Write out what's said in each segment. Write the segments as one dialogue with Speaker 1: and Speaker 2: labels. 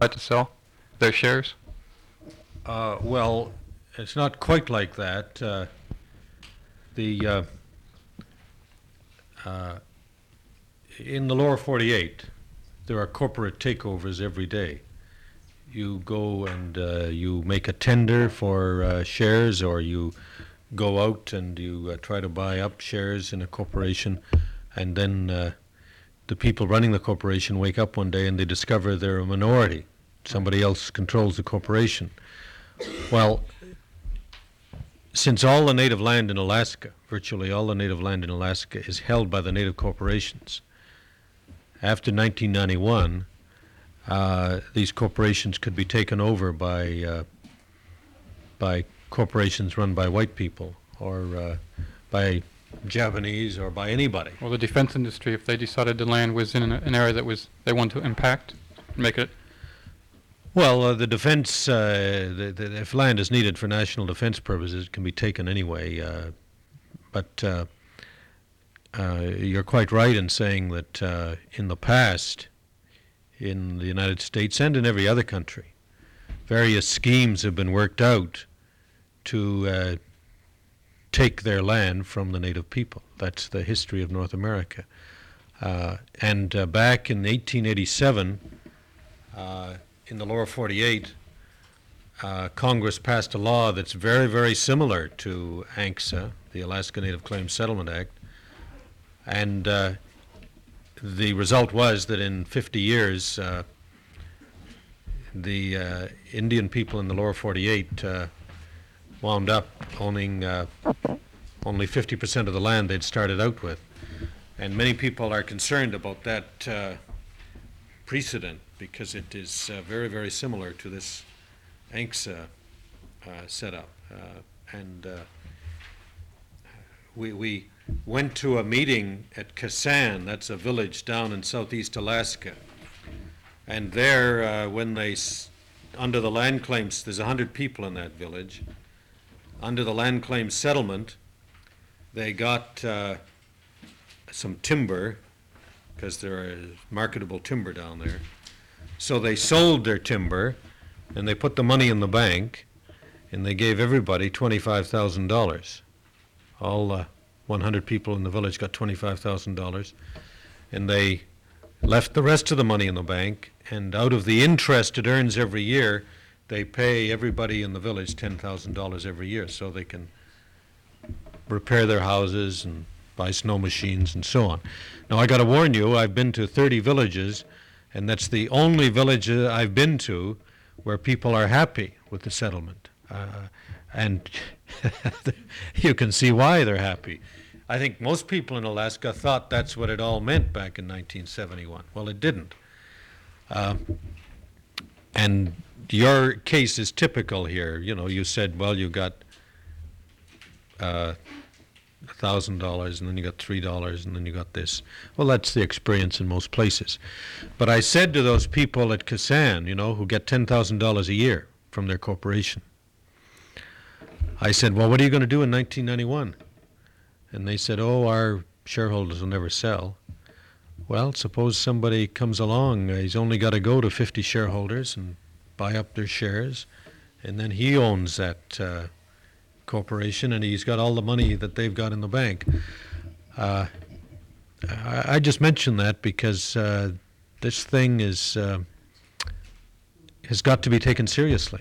Speaker 1: to sell their shares?
Speaker 2: Well, it's not quite like that. The in the lower 48, there are corporate takeovers every day. You go and you make a tender for shares, or you go out and you try to buy up shares in a corporation, and then the people running the corporation wake up one day and they discover they're a minority. Somebody else controls the corporation. Well, since all the native land in Alaska, virtually all the native land in Alaska, is held by the native corporations, after 1991, these corporations could be taken over by corporations run by white people, or by Japanese, or by anybody.
Speaker 1: Well, the defense industry, if they decided the land was in an area that they want to impact, make it.
Speaker 2: Well, the defense, if land is needed for national defense purposes, it can be taken anyway. But you're quite right in saying that in the past, in the United States and in every other country, various schemes have been worked out to take their land from the native people. That's the history of North America. And back in 1887, in the lower 48, Congress passed a law that's very, very similar to ANCSA, the Alaska Native Claims Settlement Act. And the result was that in 50 years, the Indian people in the lower 48 wound up owning only 50% of the land they'd started out with. And many people are concerned about that precedent, because it is very, very similar to this ANCSA setup. And we went to a meeting at Kasan, that's a village down in southeast Alaska. And there, when they, under the land claims, there's 100 people in that village. Under the land claim settlement, they got some timber, because there is marketable timber down there. So they sold their timber, and they put the money in the bank, and they gave everybody $25,000. All 100 people in the village got $25,000, and they left the rest of the money in the bank, and out of the interest it earns every year, they pay everybody in the village $10,000 every year, so they can repair their houses and buy snow machines and so on. Now, I got to warn you, I've been to 30 villages, and that's the only village I've been to where people are happy with the settlement. And you can see why they're happy. I think most people in Alaska thought that's what it all meant back in 1971. Well, it didn't. And your case is typical here. You know, you said, well, you got $1,000, and then you got $3, and then you got this. Well, that's the experience in most places. But I said to those people at Kasan, you know, who get $10,000 a year from their corporation, I said, well, what are you going to do in 1991? And they said, oh, our shareholders will never sell. Well, suppose somebody comes along, he's only got to go to 50 shareholders and buy up their shares, and then he owns that corporation, and he's got all the money that they've got in the bank. I just mention that because this thing has got to be taken seriously.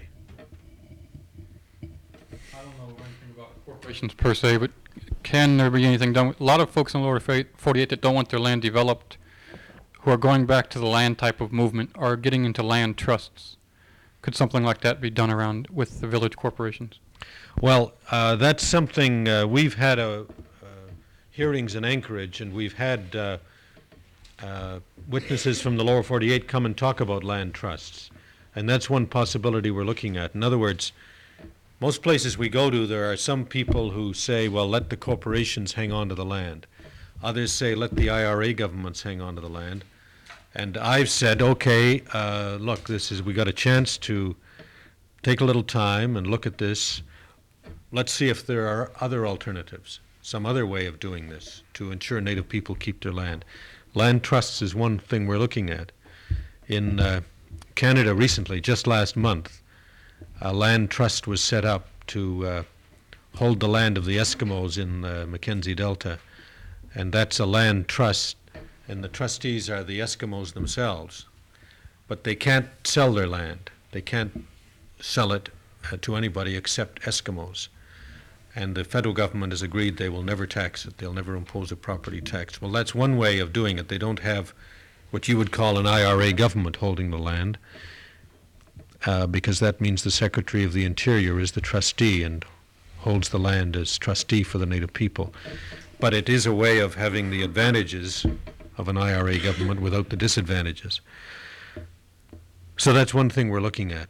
Speaker 1: I don't know anything about corporations per se, but can there be anything done? A lot of folks in the lower 48 that don't want their land developed, who are going back to the land type of movement, are getting into land trusts. Could something like that be done around with the village corporations?
Speaker 2: Well, that's something we've had hearings in Anchorage, and we've had witnesses from the lower 48 come and talk about land trusts. And that's one possibility we're looking at. In other words, most places we go to, there are some people who say, well, let the corporations hang on to the land. Others say, let the IRA governments hang on to the land. And I've said, okay, look, we got a chance to take a little time and look at this. Let's see if there are other alternatives, some other way of doing this to ensure Native people keep their land. Land trusts is one thing we're looking at. In Canada recently, just last month, a land trust was set up to hold the land of the Eskimos in the Mackenzie Delta. And that's a land trust, and the trustees are the Eskimos themselves. But they can't sell their land. They can't sell it to anybody except Eskimos. And the federal government has agreed they will never tax it. They'll never impose a property tax. Well, that's one way of doing it. They don't have what you would call an IRA government holding the land, because that means the Secretary of the Interior is the trustee and holds the land as trustee for the Native people. But it is a way of having the advantages of an IRA government without the disadvantages. So that's one thing we're looking at.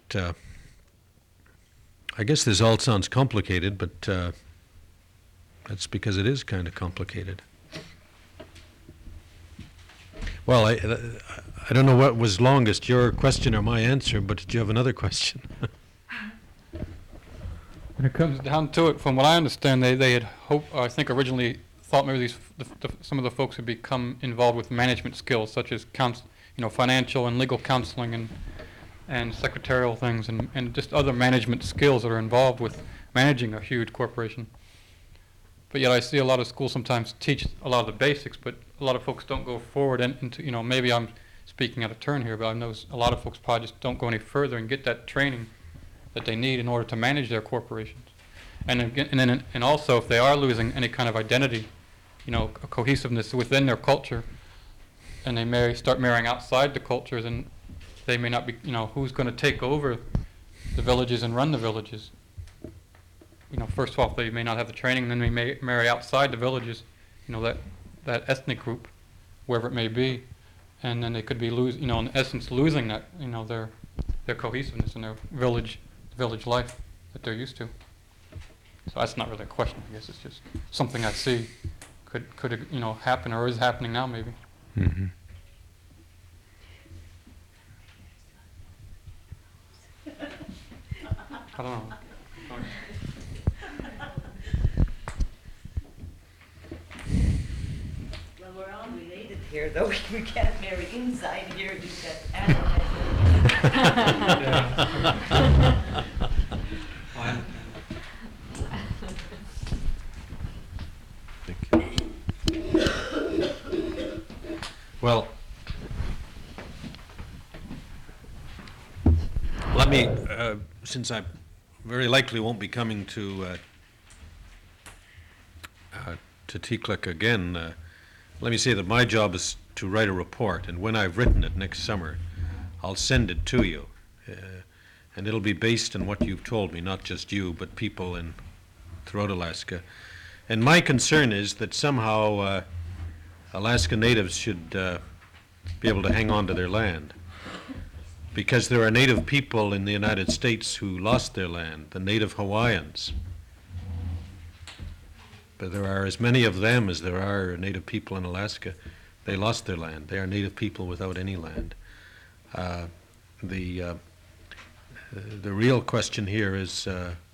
Speaker 2: I guess this all sounds complicated, but that's because it is kind of complicated. Well, I don't know what was longest, your question or my answer, but did you have another question?
Speaker 1: When it comes down to it, from what I understand, they had hoped, I think originally thought maybe some of the folks would become involved with management skills, such as financial and legal counseling and secretarial things and just other management skills that are involved with managing a huge corporation. But yet I see a lot of schools sometimes teach a lot of the basics, but a lot of folks don't go forward into, maybe I'm speaking out of turn here, but I know a lot of folks probably just don't go any further and get that training that they need in order to manage their corporations. And again, and also if they are losing any kind of identity, a cohesiveness within their culture, and they start marrying outside the culture, then they may not be, who's going to take over the villages and run the villages. First off, they may not have the training, and then they may marry outside the villages, that ethnic group, wherever it may be, and then they could be in essence losing that, their cohesiveness and their village life that they're used to. So that's not really a question, I guess. It's just something I see could happen or is happening now, maybe.
Speaker 2: Mm-hmm.
Speaker 1: I don't know.
Speaker 3: Well, we're all related here, though. We can't marry inside here. You've got animals.
Speaker 2: Well, let me, since I very likely won't be coming to TCLIC again, let me say that my job is to write a report, and when I've written it next summer, I'll send it to you. And it'll be based on what you've told me, not just you, but people throughout Alaska. And my concern is that somehow Alaska Natives should be able to hang on to their land. Because there are Native people in the United States who lost their land, the Native Hawaiians. But there are as many of them as there are Native people in Alaska. They lost their land. They are Native people without any land. The real question here is,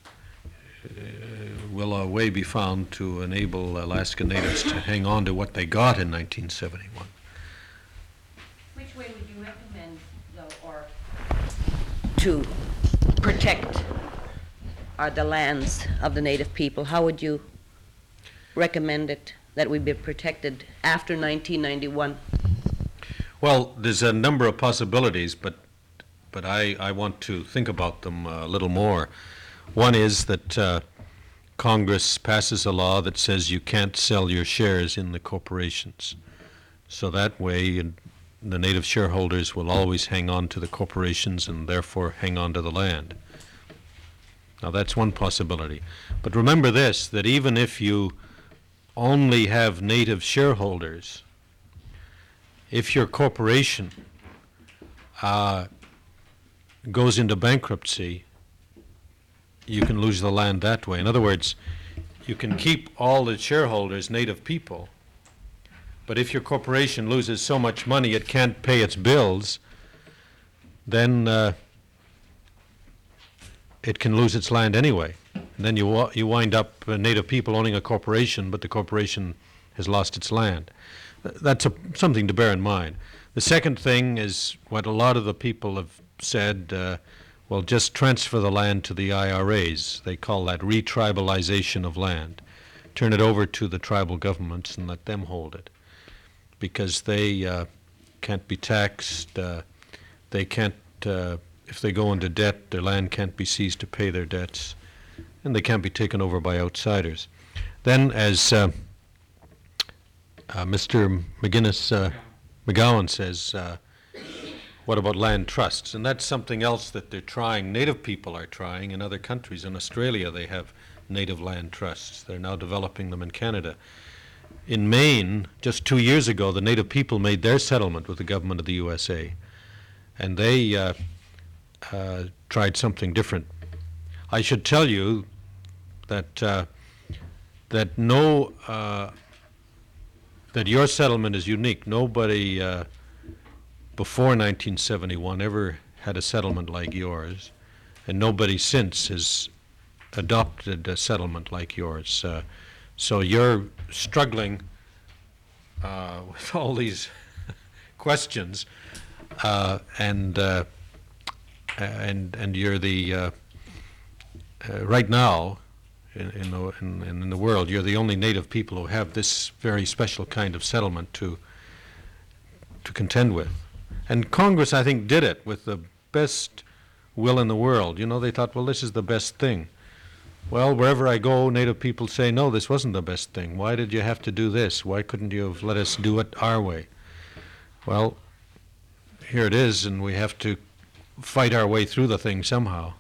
Speaker 2: will a way be found to enable Alaska Natives to hang on to what they got in 1971?
Speaker 3: Which way would you recommend, though, or to protect the lands of the Native people? How would you recommend it that we be protected after 1991?
Speaker 2: Well, there's a number of possibilities, but I want to think about them a little more. One is that Congress passes a law that says you can't sell your shares in the corporations. So that way the Native shareholders will always hang on to the corporations and therefore hang on to the land. Now that's one possibility. But remember this, that even if you only have Native shareholders, if your corporation goes into bankruptcy, you can lose the land that way. In other words, you can keep all the shareholders Native people, but if your corporation loses so much money it can't pay its bills, then it can lose its land anyway. And then you wind up Native people owning a corporation, but the corporation has lost its land. That's something to bear in mind. The second thing is what a lot of the people have said, well, just transfer the land to the IRAs. They call that retribalization of land. Turn it over to the tribal governments and let them hold it, because they can't be taxed. They can't, if they go into debt, their land can't be seized to pay their debts, and they can't be taken over by outsiders. Then, as Mr. McGowan says, what about land trusts? And that's something else that they're trying. Native people are trying in other countries. In Australia, they have native land trusts. They're now developing them in Canada. In Maine, just 2 years ago, the native people made their settlement with the government of the USA, and they tried something different. I should tell you that that your settlement is unique. Nobody before 1971 ever had a settlement like yours, and nobody since has adopted a settlement like yours. So you're struggling with all these questions, and you're the right now in the world, you're the only native people who have this very special kind of settlement to contend with. And Congress, I think, did it with the best will in the world. You know, they thought, well, this is the best thing. Well, wherever I go, native people say, no, this wasn't the best thing. Why did you have to do this? Why couldn't you have let us do it our way? Well, here it is, and we have to fight our way through the thing somehow.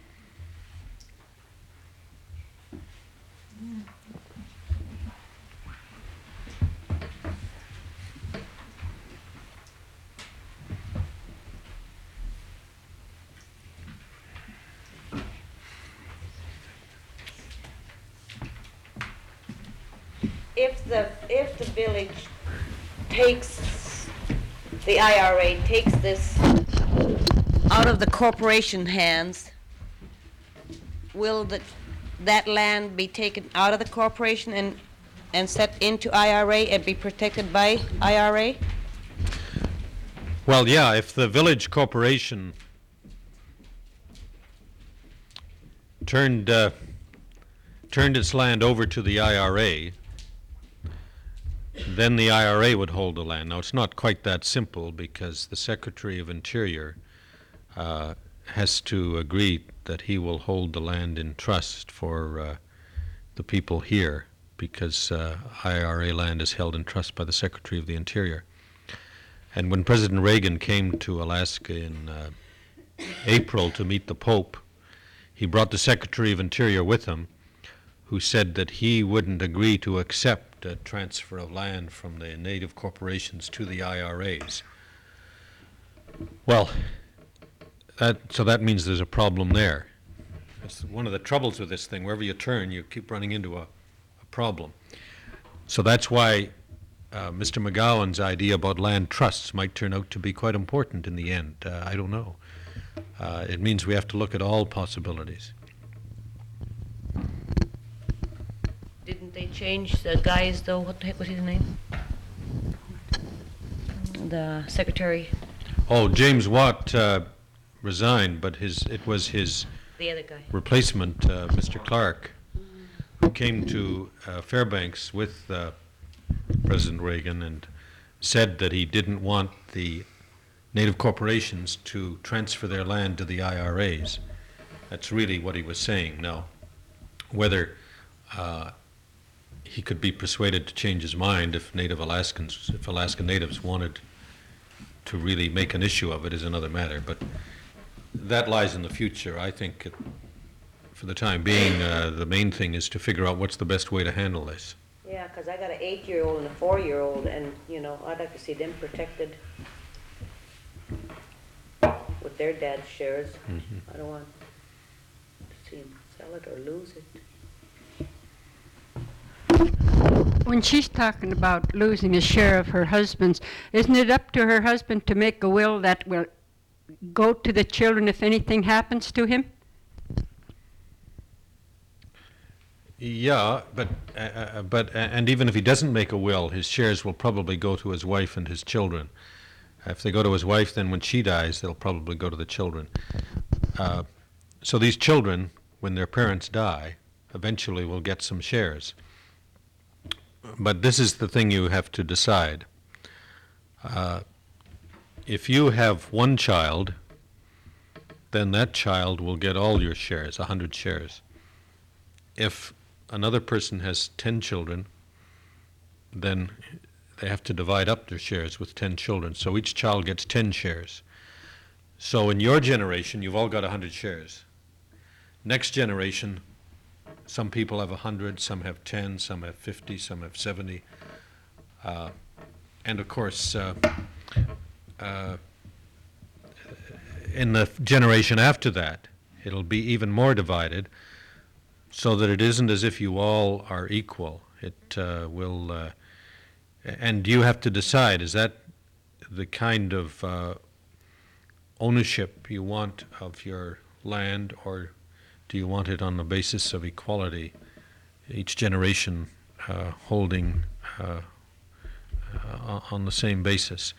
Speaker 3: If the village takes, the IRA takes this out of the corporation hands, will that land be taken out of the corporation and set into IRA and be protected by IRA?
Speaker 2: Well, yeah, if the village corporation turned its land over to the IRA, then the IRA would hold the land. Now, it's not quite that simple, because the Secretary of Interior has to agree that he will hold the land in trust for the people here, because IRA land is held in trust by the Secretary of the Interior. And when President Reagan came to Alaska in April to meet the Pope, he brought the Secretary of Interior with him, who said that he wouldn't agree to accept a transfer of land from the native corporations to the IRAs. Well, so that means there's a problem there. That's one of the troubles with this thing. Wherever you turn, you keep running into a problem. So that's why Mr. McGowan's idea about land trusts might turn out to be quite important in the end. I don't know. It means we have to look at all possibilities.
Speaker 3: Didn't they change the guys, though? What the heck was his name? The secretary,
Speaker 2: Oh, James Watt resigned, but it was his
Speaker 3: the other guy.
Speaker 2: replacement, Mr. Clark, who came to Fairbanks with President Reagan and said that he didn't want the native corporations to transfer their land to the IRAs. That's really what he was saying. Now, whether he could be persuaded to change his mind if Alaskan natives wanted to really make an issue of it is another matter. But that lies in the future. I think for the time being, the main thing is to figure out what's the best way to handle this.
Speaker 3: Yeah, because I got an 8-year-old and a 4-year-old, and, you know, I'd like to see them protected with their dad's shares. I don't want to see them sell it or lose it.
Speaker 4: When she's talking about losing a share of her husband's, isn't it up to her husband to make a will that will go to the children if anything happens to him?
Speaker 2: Yeah, but and even if he doesn't make a will, his shares will probably go to his wife and his children. If they go to his wife, then when she dies, they'll probably go to the children. So these children, when their parents die, eventually will get some shares. But this is the thing you have to decide. If you have one child, then that child will get all your shares, 100 shares. If another person has 10 children, then they have to divide up their shares with 10 children. So each child gets 10 shares. So in your generation, you've all got 100 shares. Next generation, some people have 100, some have 10, some have 50, some have 70. And of course, in the generation after that, it'll be even more divided, so that it isn't as if you all are equal. It will, and you have to decide, is that the kind of ownership you want of your land, or do you want it on the basis of equality, each generation holding on the same basis?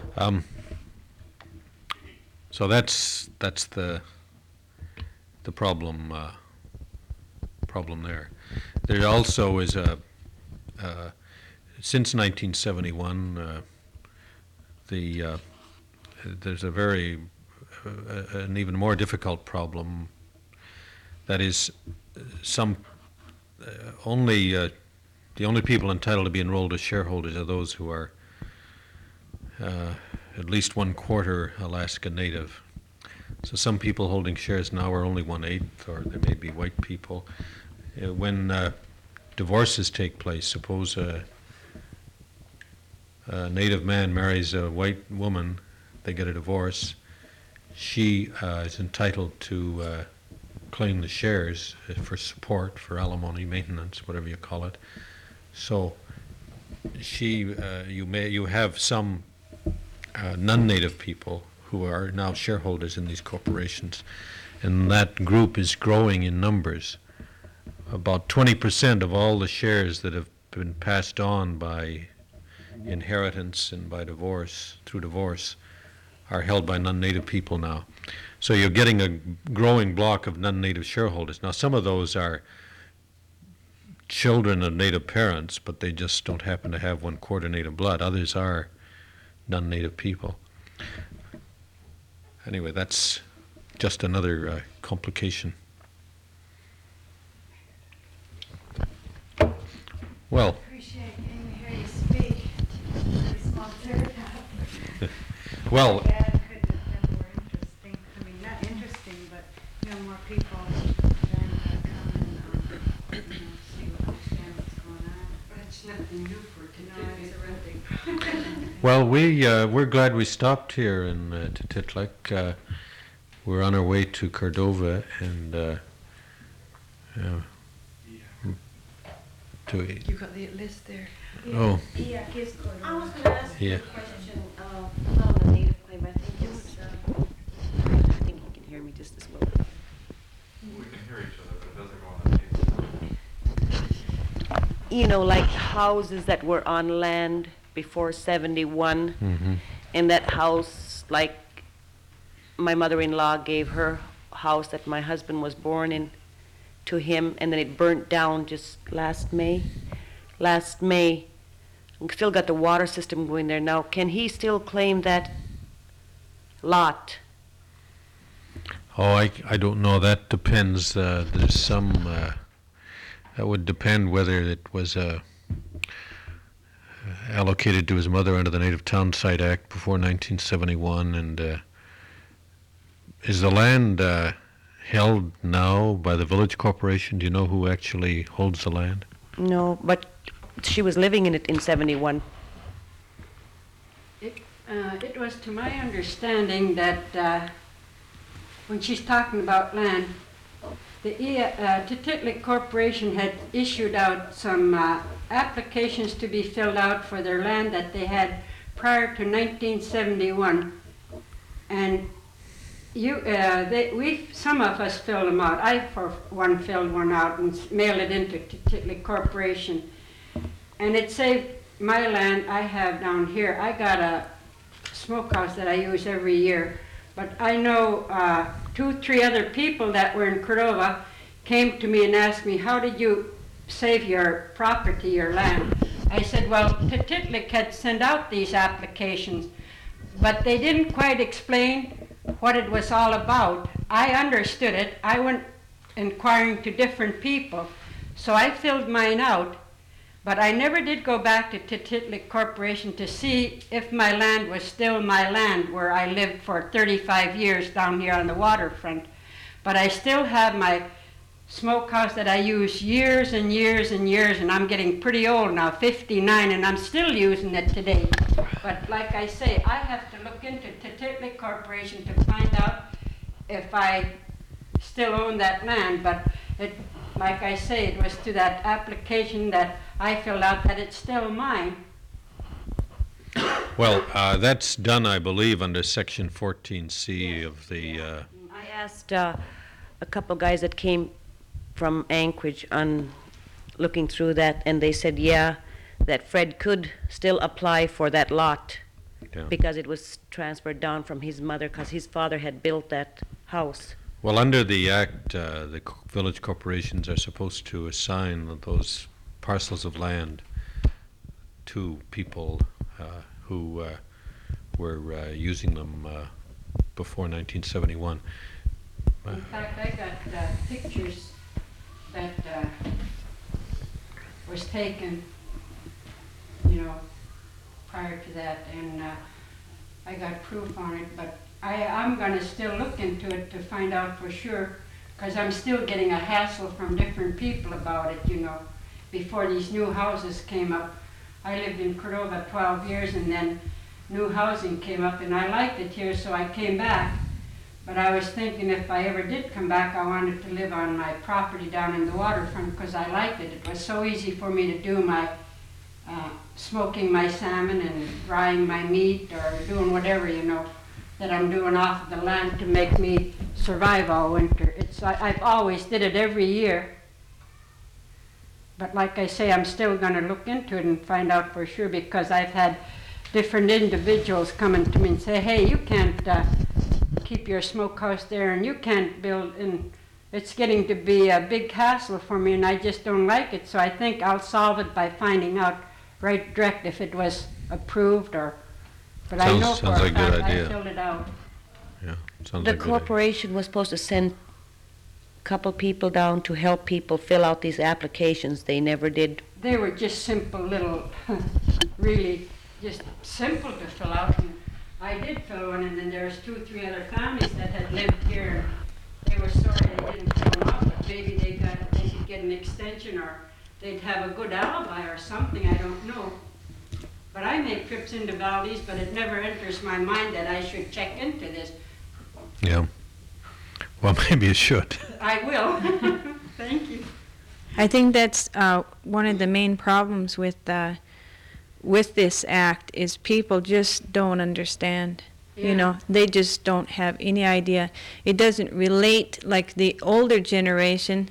Speaker 2: So that's the problem there. There also is since 1971 there's an even more difficult problem. That is, the only people entitled to be enrolled as shareholders are those who are at least 1/4 Alaska Native. So some people holding shares now are only 1/8, or they may be white people. When divorces take place, suppose a Native man marries a white woman, they get a divorce, she is entitled to claim the shares for support, for alimony, maintenance, whatever you call it. So you have some non-Native people who are now shareholders in these corporations, and that group is growing in numbers. About 20% of all the shares that have been passed on by inheritance and by divorce, through divorce, are held by non-Native people now. So you're getting a growing block of non-Native shareholders. Now some of those are children of Native parents, but they just don't happen to have 1/4 Native blood. Others are non-Native people. Anyway, that's just another complication. Well,
Speaker 5: Appreciate getting to hear you speak. Very small paragraph.
Speaker 2: well,
Speaker 5: That could have been more interesting. I mean, not interesting, but more people than come and see understand what's going on. But it's nothing new for today.
Speaker 2: well, we're glad we stopped here in Tititlik. We're on our way to Cordova, and
Speaker 6: You got the list there.
Speaker 2: Oh.
Speaker 3: Yeah, I was going to ask you
Speaker 2: Yeah.
Speaker 3: a question not on the native claim. I think it's, I think you can hear me just as well.
Speaker 7: We can hear each other, but it doesn't go on the tape.
Speaker 3: You know, like houses that were on land before 71, and that house, like my mother-in-law gave her house that my husband was born in to him, and then it burnt down just last May. We still got the water system going there now. Can he still claim that lot?
Speaker 2: Oh, I don't know. That depends. There's some. That would depend whether it was allocated to his mother under the Native Town Site Act before 1971, and is the land held now by the Village Corporation? Do you know who actually holds the land?
Speaker 3: No, but she was living in it in 71.
Speaker 4: It was to my understanding that when she's talking about land, the Tititlik Corporation had issued out some applications to be filled out for their land that they had prior to 1971, and some of us filled them out. I, for one, filled one out and mailed it into Tititlik Corporation, and it saved my land I have down here. I got smokehouse that I use every year. But I know 2, 3 other people that were in Cordova came to me and asked me, how did you save your property, your land? I said, well, Tititlik had sent out these applications, but they didn't quite explain what it was all about. I understood it. I went inquiring to different people, so I filled mine out, but I never did go back to Tititlik Corporation to see if my land was still my land where I lived for 35 years down here on the waterfront. But I still have my smokehouse that I use years and years and years, and I'm getting pretty old now, 59, and I'm still using it today. But like I say, I have to look into Tititlik Corporation to find out if I still own that land. But it, like I say, it was to that application that I filled out that it's still mine.
Speaker 2: Well, that's done, I believe, under Section 14C of the,
Speaker 3: I asked a couple guys that came from Anchorage on looking through that, and they said, yeah, that Fred could still apply for that lot
Speaker 2: yeah.
Speaker 3: because it was transferred down from his mother because his father had built that house.
Speaker 2: Well, under the Act, the village corporations are supposed to assign those parcels of land to people who were using them before 1971.
Speaker 4: In fact, I got pictures that was taken, you know, prior to that, and I got proof on it, but I'm going to still look into it to find out for sure, because I'm still getting a hassle from different people about it, you know. Before these new houses came up, I lived in Cordova 12 years, and then new housing came up, and I liked it here, so I came back. But I was thinking if I ever did come back, I wanted to live on my property down in the waterfront because I liked it. It was so easy for me to do my smoking my salmon and drying my meat or doing whatever, you know, that I'm doing off of the land to make me survive all winter. I've always did it every year. But like I say, I'm still going to look into it and find out for sure, because I've had different individuals coming to me and say, hey, you can't keep your smokehouse there and you can't build, and it's getting to be a big hassle for me and I just don't like it. So I think I'll solve it by finding out right direct if it was approved or, but I know for a
Speaker 2: Sounds like a good
Speaker 4: fact I
Speaker 2: idea.
Speaker 4: filled it out.
Speaker 2: Yeah, sounds
Speaker 3: The
Speaker 2: like a good idea.
Speaker 3: corporation was supposed to send a couple people down to help people fill out these applications. They never did.
Speaker 4: They were just simple little, really just simple to fill out. And I did fill one, and then there was 2 or 3 other families that had lived here. They were sorry they didn't fill them out, but maybe they could get an extension, or they'd have a good alibi or something, I don't know. But I make trips into Valdez, but it never enters my mind that I should check into this.
Speaker 2: Yeah. Well, maybe you should.
Speaker 4: I will. Thank you.
Speaker 6: I think that's one of the main problems with this act is people just don't understand.
Speaker 4: Yeah.
Speaker 6: You know, they just don't have any idea. It doesn't relate like the older generation.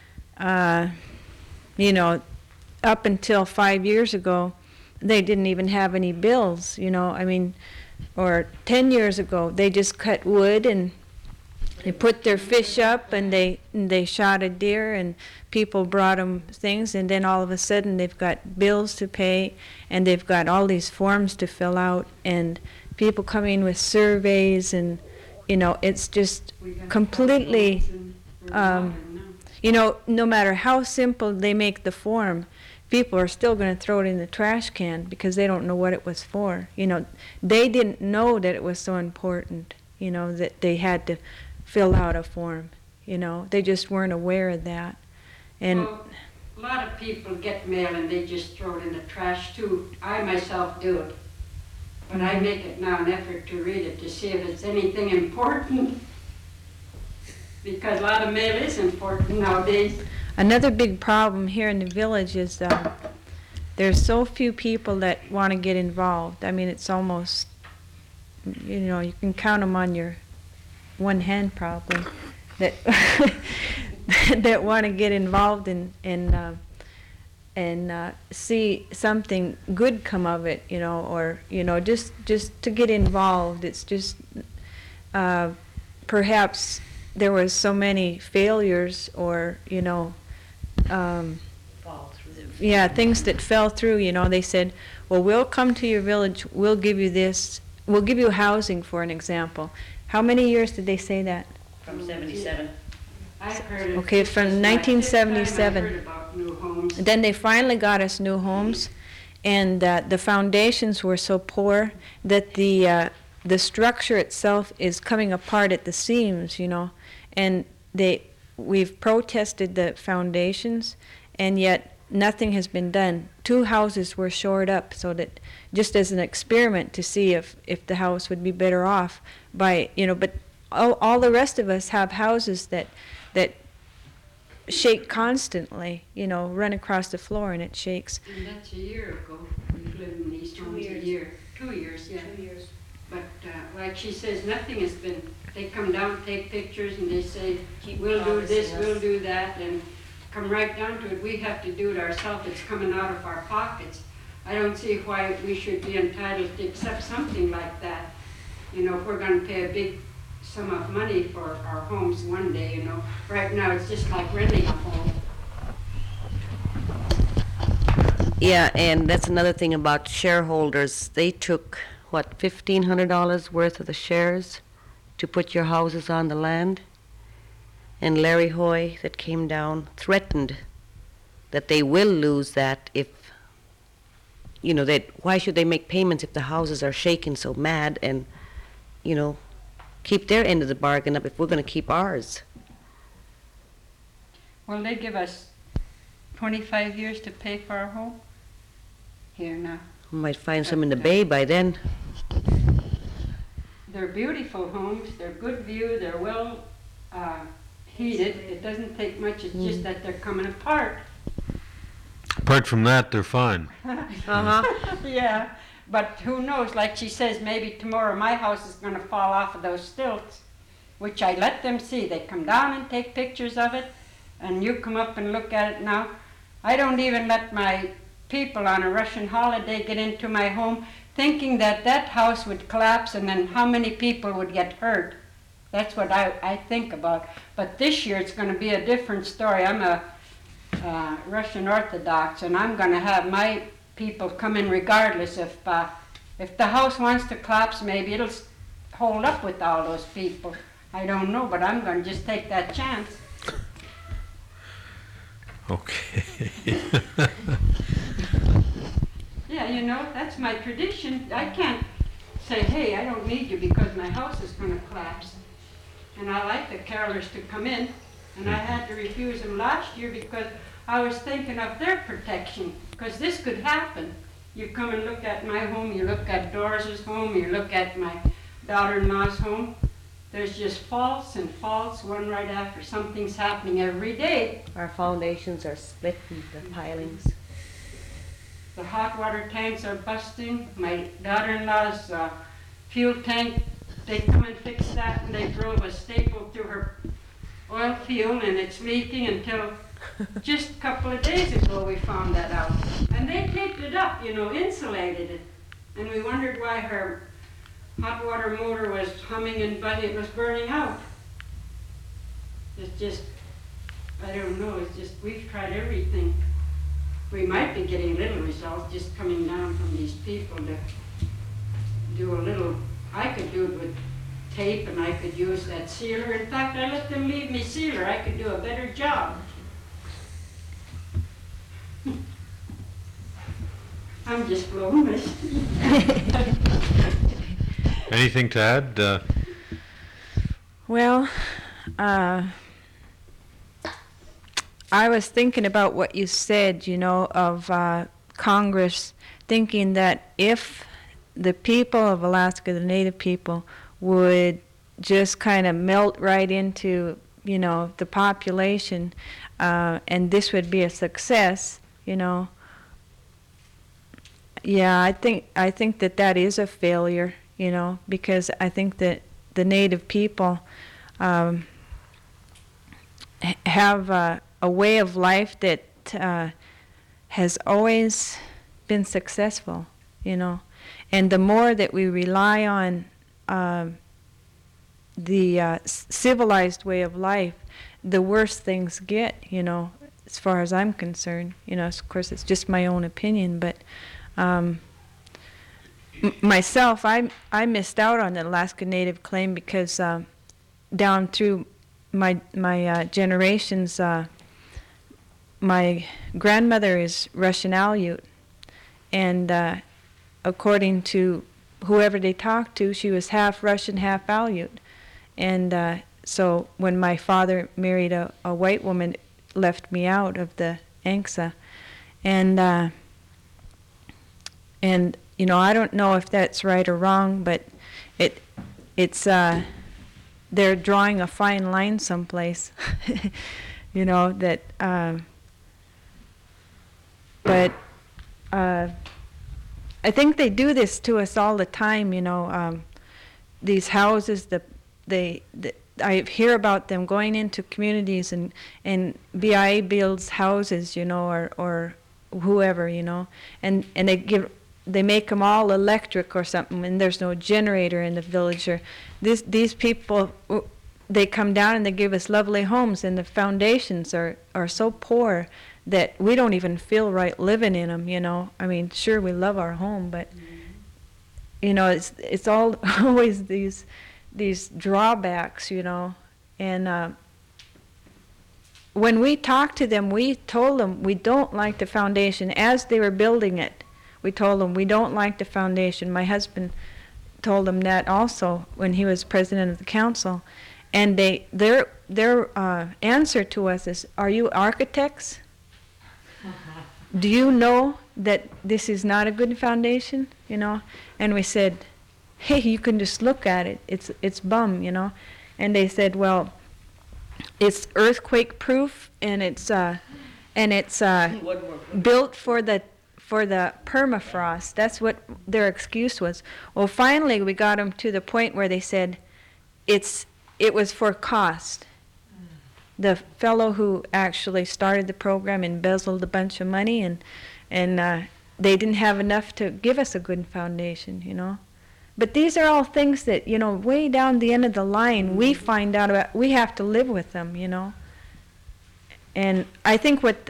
Speaker 6: You know, up until 5 years ago, they didn't even have any bills. You know, I mean, or 10 years ago, they just cut wood and they put their fish up and they shot a deer and people brought them things, and then all of a sudden they've got bills to pay and they've got all these forms to fill out and people coming with surveys, and you know, it's just
Speaker 4: We got
Speaker 6: completely
Speaker 4: and water now.
Speaker 6: you know, no matter how simple they make the form, people are still going to throw it in the trash can because they don't know what it was for. You know, they didn't know that it was so important, you know, that they had to fill out a form. You know, they just weren't aware of that. And
Speaker 4: Well, a lot of people get mail and they just throw it in the trash too. I myself do it. But I make it now an effort to read it to see if it's anything important. Because a lot of mail is important nowadays.
Speaker 6: another big problem here in the village is there's so few people that want to get involved. I mean, it's almost, you know, you can count them on your one hand probably that that want to get involved in see something good come of it, you know, or, you know, just to get involved. It's just, perhaps there was so many failures or, you know,
Speaker 3: Fall through.
Speaker 6: yeah, things that fell through, you know. They said, well, we'll come to your village, we'll give you this, we'll give you housing, for an example. How many years did they say that?
Speaker 3: From 77.
Speaker 4: I've heard it.
Speaker 6: Okay, from
Speaker 4: This is my fifth time
Speaker 6: 1977.
Speaker 4: I heard about new homes.
Speaker 6: Then they finally got us new homes, and the foundations were so poor that the structure itself is coming apart at the seams, you know. And we've protested the foundations, and yet nothing has been done. 2 houses were shored up so that, just as an experiment to see if the house would be better off by, you know, but all the rest of us have houses that shake constantly, you know, run across the floor and it shakes.
Speaker 4: And that's a year ago. We've lived in these homes a year. 2 years, yeah.
Speaker 3: 2 years.
Speaker 4: But like she says, nothing has been, they come down, take pictures, and they say,
Speaker 3: Keep
Speaker 4: we'll do this,
Speaker 3: promising us.
Speaker 4: we'll do that, and come right down to it, we have to do it ourselves, it's coming out of our pockets. I don't see why we should be entitled to accept something like that. You know, if we're gonna pay a big sum of money for our homes one day, you know. Right now, it's just like renting a home.
Speaker 3: Yeah, and that's another thing about shareholders. They took, what, $1,500 worth of the shares to put your houses on the land? And Larry Hoy, that came down, threatened that they will lose that if, you know, that why should they make payments if the houses are shaking so mad, and, you know, keep their end of the bargain up if we're going to keep ours.
Speaker 4: Well, they give us 25 years to pay for our home? Here now.
Speaker 3: We might find some in the bay by then.
Speaker 4: They're beautiful homes, they're good view, they're well heated. It doesn't take much, it's just that they're coming apart.
Speaker 2: Apart from that, they're fine.
Speaker 3: Uh-huh.
Speaker 4: Yeah, but who knows, like she says, maybe tomorrow my house is gonna fall off of those stilts, which I let them see. They come down and take pictures of it, and you come up and look at it now. I don't even let my people on a Russian holiday get into my home thinking that that house would collapse and then how many people would get hurt. That's what I think about. But this year it's going to be a different story. I'm a Russian Orthodox, and I'm going to have my people come in regardless. If the house wants to collapse, maybe it'll hold up with all those people. I don't know, but I'm going to just take that chance.
Speaker 2: Okay.
Speaker 4: Yeah, you know, that's my tradition. I can't say, hey, I don't need you because my house is going to collapse. And I like the carolers to come in, and I had to refuse them last year because I was thinking of their protection, because this could happen. You come and look at my home, you look at Doris's home, you look at my daughter-in-law's home. There's just faults and faults, one right after. Something's happening every day.
Speaker 3: Our foundations are split in the pilings.
Speaker 4: The hot water tanks are busting. My daughter-in-law's fuel tank, they come and fix that, and they drove a staple through her oil field, and it's leaking until just a couple of days ago we found that out. And they taped it up, you know, insulated it. And we wondered why her hot water motor was humming and but it was burning out. It's just, I don't know, it's just, we've tried everything. We might be getting little results just coming down from these people to do a little. I could do it with tape, and I could use that sealer. In fact, I let them leave me sealer. I could do a better job. I'm just blowing this.
Speaker 2: Anything to add?
Speaker 6: Well, I was thinking about what you said, you know, of Congress thinking that if the people of Alaska, the Native people, would just kind of melt right into, you know, the population, and this would be a success, you know. Yeah, I think that is a failure, you know, because I think that the Native people have a way of life that has always been successful, you know. And the more that we rely on the civilized way of life, the worse things get, you know, as far as I'm concerned. You know, of course, it's just my own opinion, but myself, I missed out on the Alaska Native claim because down through my generations, my grandmother is Russian Aleut, and according to whoever they talked to, she was half Russian, half Aleut. And so when my father married a white woman, it left me out of the ANCSA. And you know, I don't know if that's right or wrong, but it's they're drawing a fine line someplace, you know, that, but I think they do this to us all the time, you know, these houses, I hear about them going into communities and BIA builds houses, you know, or whoever, you know, and they make them all electric or something, and there's no generator in the village. Or these people, they come down and they give us lovely homes, and the foundations are so poor that we don't even feel right living in them, you know. I mean, sure, we love our home, but you know, it's all always these drawbacks, you know. And when we talked to them, we told them we don't like the foundation. As they were building it, we told them we don't like the foundation. My husband told them that also when he was president of the council. And their answer to us is, "Are you architects? Do you know that this is not a good foundation?" You know. And we said, "Hey, you can just look at it. It's bum, you know." And they said, "Well, it's earthquake proof, and it's built for the permafrost." That's what their excuse was. Well, finally we got them to the point where they said it was for cost. The fellow who actually started the program embezzled a bunch of money, and they didn't have enough to give us a good foundation, you know. But these are all things that, you know, way down the end of the line, we find out about, we have to live with them, you know. And I think what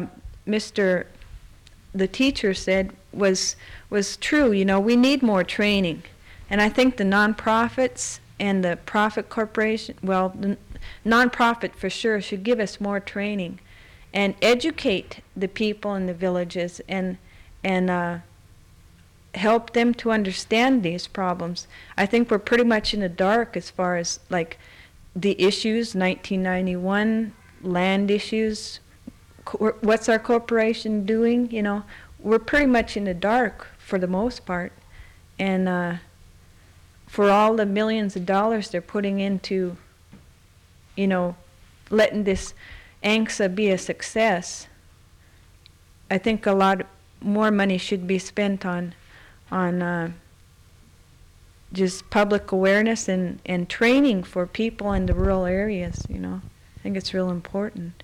Speaker 6: the teacher said was true, you know, we need more training. And I think the nonprofits and the profit corporation, well, the nonprofit for sure should give us more training and educate the people in the villages and help them to understand these problems. I think we're pretty much in the dark as far as like the issues, 1991 land issues. What's our corporation doing? You know, we're pretty much in the dark for the most part, and for all the millions of dollars they're putting into, you know, letting this ANCSA be a success, I think a lot more money should be spent on just public awareness and training for people in the rural areas, you know. I think it's real important.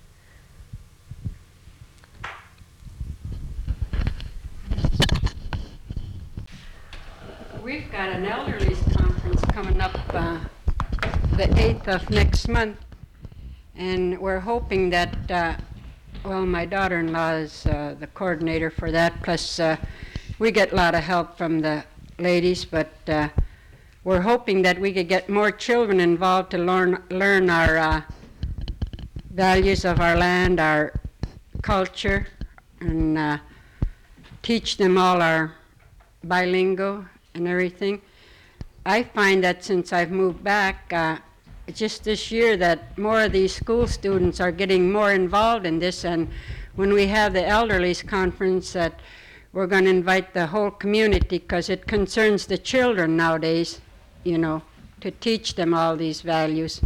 Speaker 4: We've got an elderly conference coming up the 8th of next month, and we're hoping that, well, my daughter-in-law is the coordinator for that, plus we get a lot of help from the ladies, but we're hoping that we could get more children involved to learn our values of our land, our culture, and teach them all our bilingual and everything. I find that since I've moved back, just this year, that more of these school students are getting more involved in this, and when we have the elderlies conference, that we're going to invite the whole community, because it concerns the children nowadays, you know, to teach them all these values.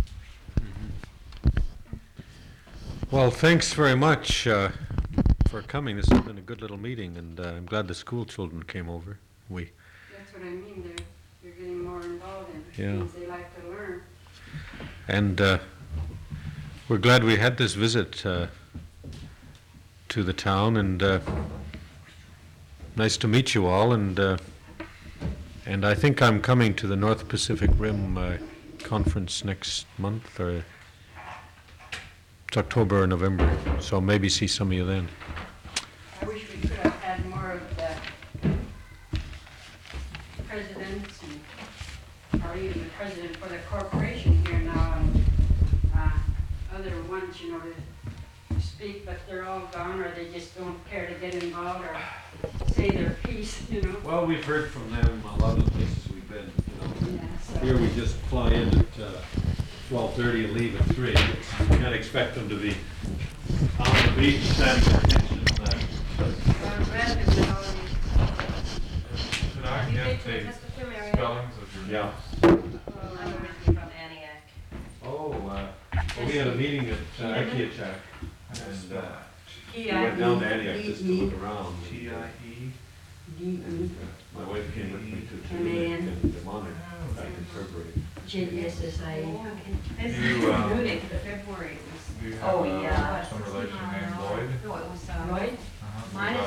Speaker 2: Well, thanks very much for coming. This has been a good little meeting, and I'm glad the school children came over.
Speaker 4: That's what I mean, they're getting more involved in
Speaker 2: Yeah.
Speaker 4: things they like to learn.
Speaker 2: And we're glad we had this visit to the town, and nice to meet you all, and I think I'm coming to the North Pacific Rim conference next month, or it's October or November, so maybe see some of you then.
Speaker 4: I wish we could have had more of the presidents or even the president for the corporation here now, and other ones, you know, to speak, but they're all gone, or they just don't care to get involved or say their piece, you know.
Speaker 2: Well, we've heard from them a lot of the places we've been, you know.
Speaker 4: Yeah, so-
Speaker 2: Here we just fly in at 12:30 and leave at 3. You can't expect them to be on the beach standing for attention and that.
Speaker 7: Could I get the spellings of your
Speaker 2: Yeah.
Speaker 7: names?
Speaker 3: I'm originally from Antioch.
Speaker 2: Oh, we had a meeting at Akiachak, and we went down to Antioch just to look around.
Speaker 7: T-I-E?
Speaker 2: And, my wife came with me to
Speaker 4: M-A-N.
Speaker 2: and Demonic back in February.
Speaker 4: JSSI.
Speaker 5: This
Speaker 7: You,
Speaker 5: is
Speaker 7: February
Speaker 5: February.
Speaker 7: Do you
Speaker 3: Oh,
Speaker 7: have
Speaker 3: yeah.
Speaker 7: some relation named Lloyd?
Speaker 5: No, it was,
Speaker 4: Lloyd?
Speaker 7: Uh-huh.
Speaker 5: mine is